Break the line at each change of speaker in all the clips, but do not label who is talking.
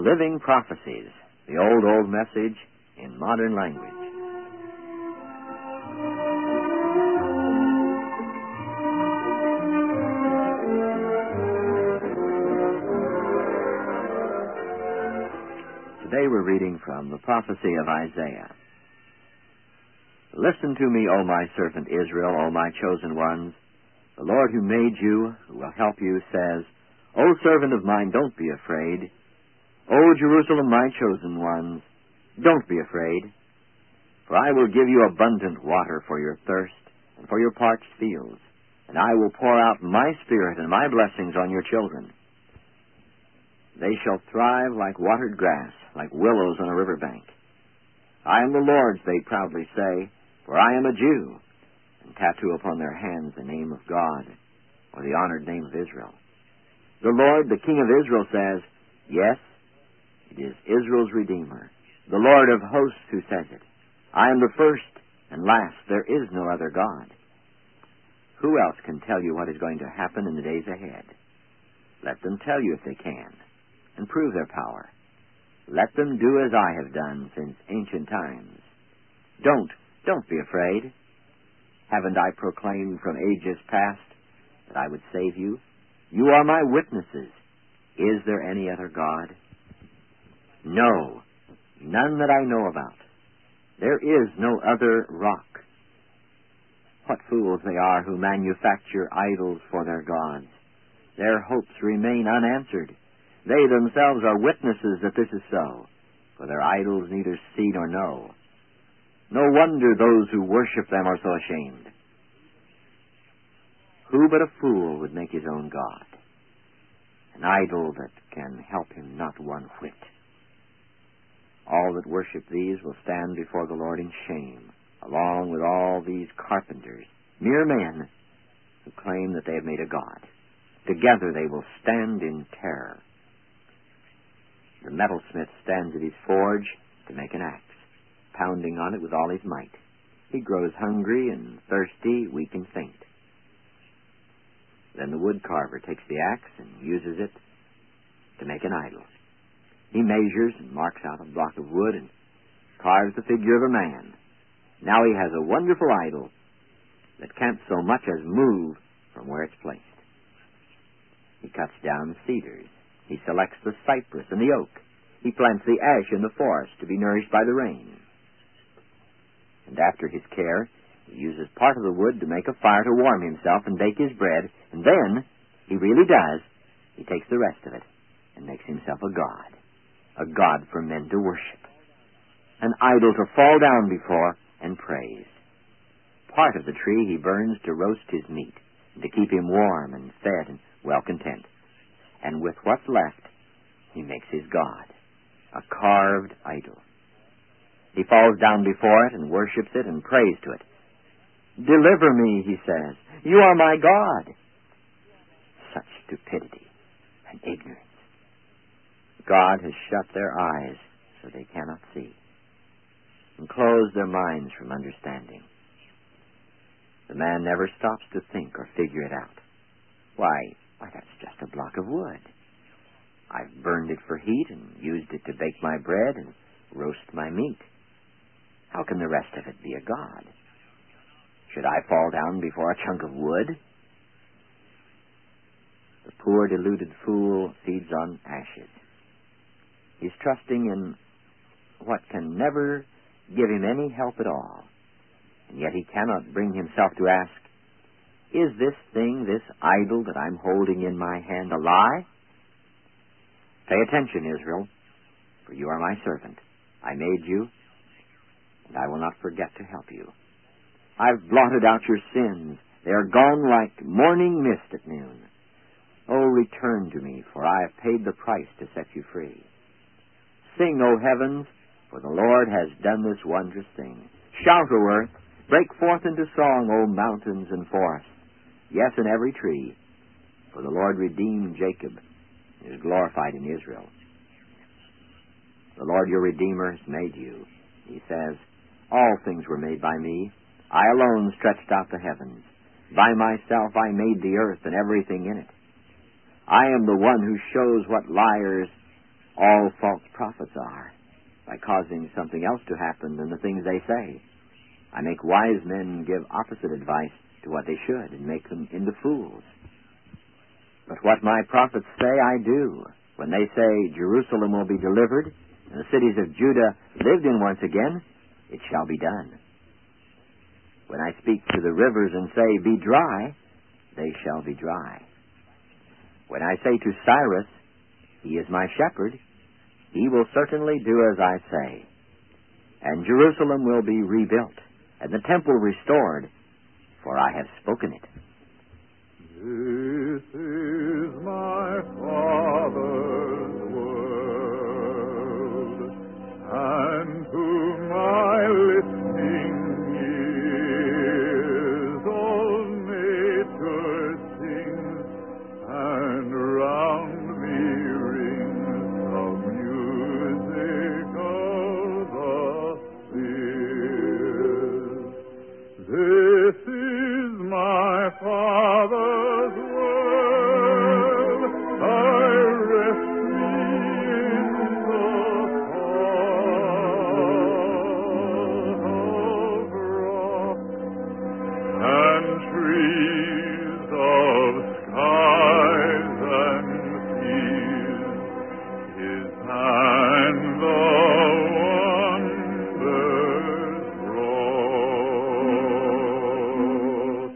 Living Prophecies, the old message in modern language. Today we're reading from the prophecy of Isaiah. Listen to me, O my servant Israel, O my chosen ones. The Lord who made you, who will help you, says, O servant of mine, don't be afraid. O Jerusalem, my chosen ones, don't be afraid. For I will give you abundant water for your thirst and for your parched fields, and I will pour out my Spirit and my blessings on your children. They shall thrive like watered grass, like willows on a river bank. I am the Lord's, they proudly say, for I am a Jew, and tattoo upon their hands the name of God, or the honored name of Israel. The Lord, the King of Israel, says, yes, it is Israel's Redeemer, the Lord of hosts who says it. I am the first and last, there is no other God. Who else can tell you what is going to happen in the days ahead? Let them tell you if they can, and prove their power. Let them do as I have done since ancient times. Don't be afraid. Haven't I proclaimed from ages past that I would save you? You are my witnesses. Is there any other God? No, none that I know about. There is no other rock. What fools they are who manufacture idols for their gods. Their hopes remain unanswered. They themselves are witnesses that this is so, for their idols neither see nor know. No wonder those who worship them are so ashamed. Who but a fool would make his own God? An idol that can help him not one whit. All that worship these will stand before the Lord in shame, along with all these carpenters, mere men, who claim that they have made a God. Together they will stand in terror. The metalsmith stands at his forge to make an axe, pounding on it with all his might. He grows hungry and thirsty, weak and faint. Then the woodcarver takes the axe and uses it to make an idol. He measures and marks out a block of wood and carves the figure of a man. Now he has a wonderful idol that can't so much as move from where it's placed. He cuts down cedars. He selects the cypress and the oak. He plants the ash in the forest to be nourished by the rain. And after his care, he uses part of the wood to make a fire to warm himself and bake his bread, and then, he really does, he takes the rest of it and makes himself a god for men to worship, an idol to fall down before and praise. Part of the tree he burns to roast his meat, and to keep him warm and fed and well content. And with what's left, he makes his God, a carved idol. He falls down before it and worships it and prays to it. Deliver me, he says. You are my God. Such stupidity and ignorance. God has shut their eyes so they cannot see, and closed their minds from understanding. The man never stops to think or figure it out. Why, that's just a block of wood. I've burned it for heat and used it to bake my bread and roast my meat. How can the rest of it be a god? Should I fall down before a chunk of wood? The poor deluded fool feeds on ashes. He's trusting in what can never give him any help at all, and yet he cannot bring himself to ask, is this thing, this idol that I'm holding in my hand, a lie? Pay attention, Israel, for you are my servant. I made you, and I will not forget to help you. I've blotted out your sins. They are gone like morning mist at noon. Oh, return to me, for I have paid the price to set you free. Sing, O heavens, for the Lord has done this wondrous thing. Shout, O earth, break forth into song, O mountains and forests. Yes, in every tree, for the Lord redeemed Jacob and is glorified in Israel. The Lord your Redeemer has made you. He says, all things were made by me. I alone stretched out the heavens. By myself I made the earth and everything in it. I am the one who shows what liars all false prophets are, by causing something else to happen than the things they say. I make wise men give opposite advice to what they should, and make them into fools. But what my prophets say, I do. When they say Jerusalem will be delivered, and the cities of Judah lived in once again, it shall be done. When I speak to the rivers and say, be dry, they shall be dry. When I say to Cyrus, he is my shepherd, he will certainly do as I say. And Jerusalem will be rebuilt, and the temple restored, for I have spoken it.
This is my Father's world, and to my listening ears all nature sings, and round me rings the music of the spheres. This is my Father's world, I rest me in the heart of rock, and trees of skies and seas, his hand the wonders wrought.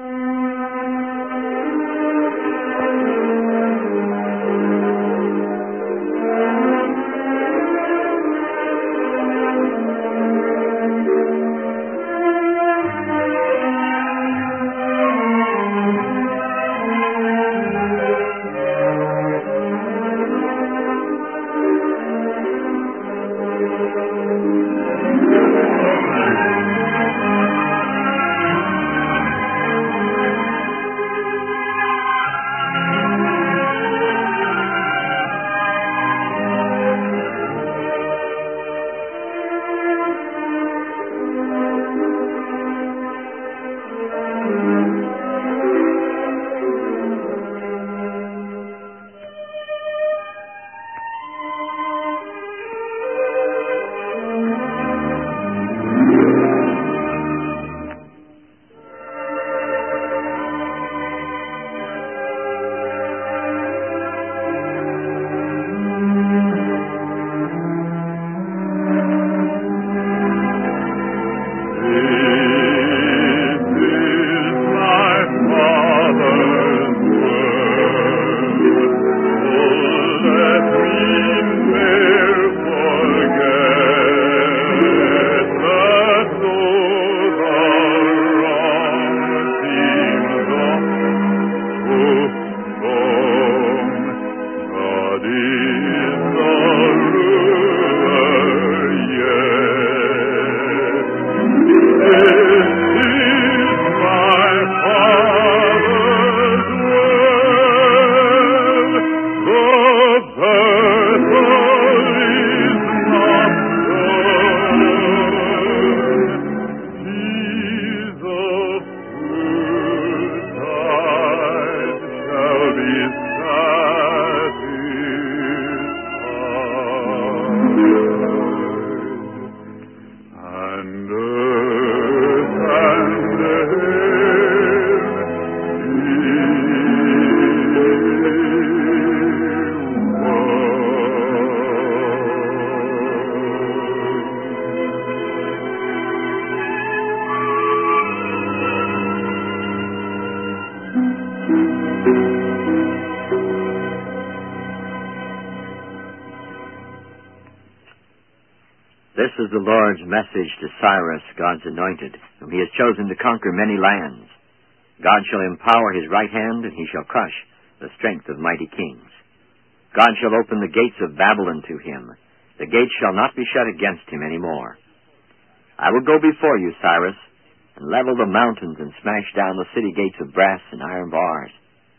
This is the Lord's message to Cyrus, God's anointed, whom he has chosen to conquer many lands. God shall empower his right hand, and he shall crush the strength of mighty kings. God shall open the gates of Babylon to him. The gates shall not be shut against him any more. I will go before you, Cyrus, and level the mountains and smash down the city gates of brass and iron bars.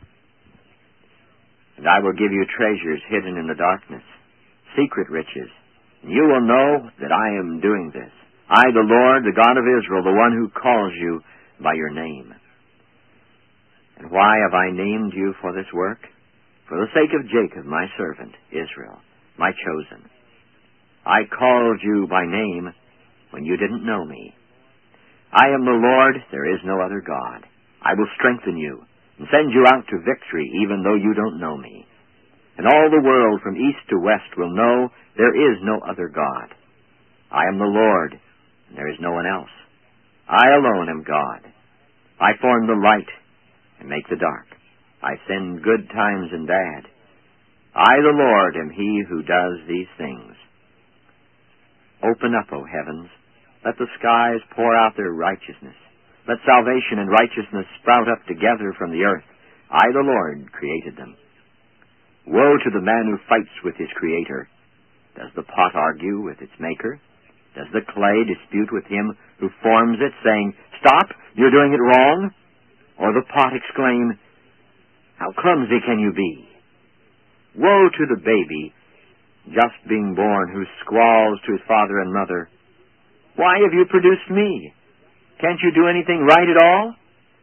And I will give you treasures hidden in the darkness, secret riches. And you will know that I am doing this. I, the Lord, the God of Israel, the one who calls you by your name. And why have I named you for this work? For the sake of Jacob, my servant, Israel, my chosen. I called you by name when you didn't know me. I am the Lord, there is no other God. I will strengthen you and send you out to victory even though you don't know me. And all the world from east to west will know there is no other God. I am the Lord, and there is no one else. I alone am God. I form the light and make the dark. I send good times and bad. I, the Lord, am he who does these things. Open up, O heavens. Let the skies pour out their righteousness. Let salvation and righteousness sprout up together from the earth. I, the Lord, created them. Woe to the man who fights with his Creator. Does the pot argue with its maker? Does the clay dispute with him who forms it, saying, "Stop, you're doing it wrong"? Or the pot exclaim, "How clumsy can you be"? Woe to the baby just being born who squalls to his father and mother, "Why have you produced me? Can't you do anything right at all?"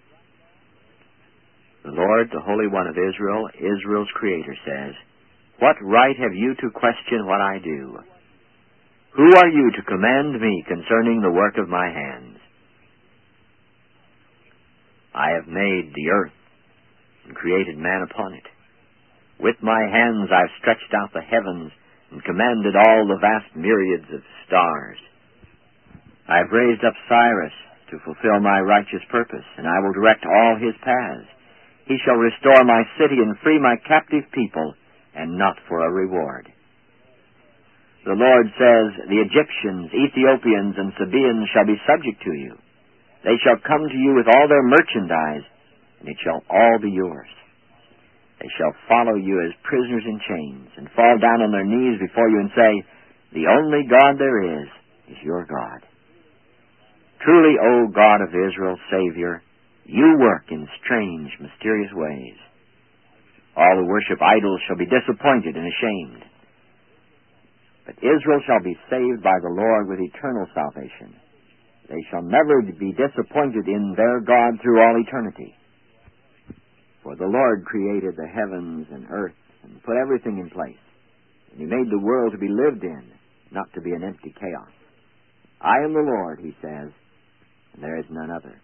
The Lord, the Holy One of Israel, Israel's Creator, says, "What right have you to question what I do? Who are you to command me concerning the work of my hands? I have made the earth and created man upon it. With my hands I have stretched out the heavens and commanded all the vast myriads of stars. I have raised up Cyrus to fulfill my righteous purpose, and I will direct all his paths. He shall restore my city and free my captive people, and not for a reward." The Lord says, "The Egyptians, Ethiopians, and Sabaeans shall be subject to you. They shall come to you with all their merchandise, and it shall all be yours. They shall follow you as prisoners in chains, and fall down on their knees before you and say, 'The only God there is your God.' Truly, O God of Israel, Savior, you work in strange, mysterious ways. All who worship idols shall be disappointed and ashamed. But Israel shall be saved by the Lord with eternal salvation. They shall never be disappointed in their God through all eternity. For the Lord created the heavens and earth and put everything in place. And he made the world to be lived in, not to be an empty chaos. I am the Lord, he says, and there is none other.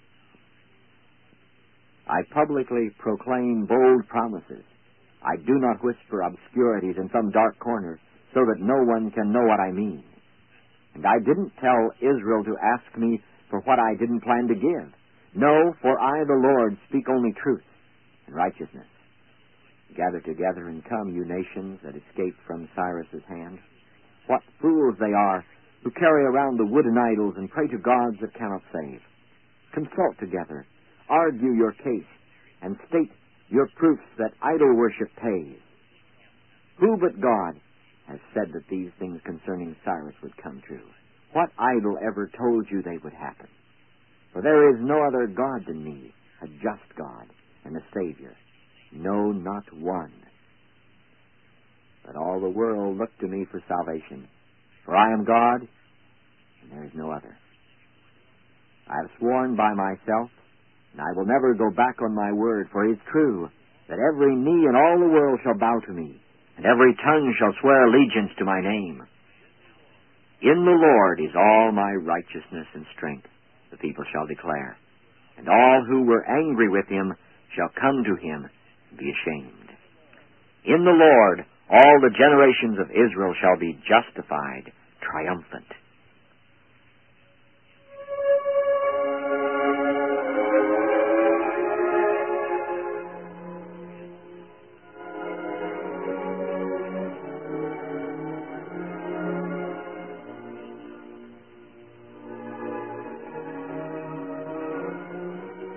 I publicly proclaim bold promises. I do not whisper obscurities in some dark corner so that no one can know what I mean. And I didn't tell Israel to ask me for what I didn't plan to give. No, for I, the Lord, speak only truth and righteousness. Gather together and come, you nations that escaped from Cyrus's hand. What fools they are who carry around the wooden idols and pray to gods that cannot save. Consult together, argue your case, and state your proofs that idol worship pays. Who but God has said that these things concerning Cyrus would come true? What idol ever told you they would happen? For there is no other God than me, a just God and a Savior. No, not one. But all the world look to me for salvation. For I am God, and there is no other. I have sworn by myself, and I will never go back on my word, for it is true that every knee in all the world shall bow to me, and every tongue shall swear allegiance to my name. In the Lord is all my righteousness and strength, the people shall declare. And all who were angry with him shall come to him and be ashamed. In the Lord all the generations of Israel shall be justified, triumphant.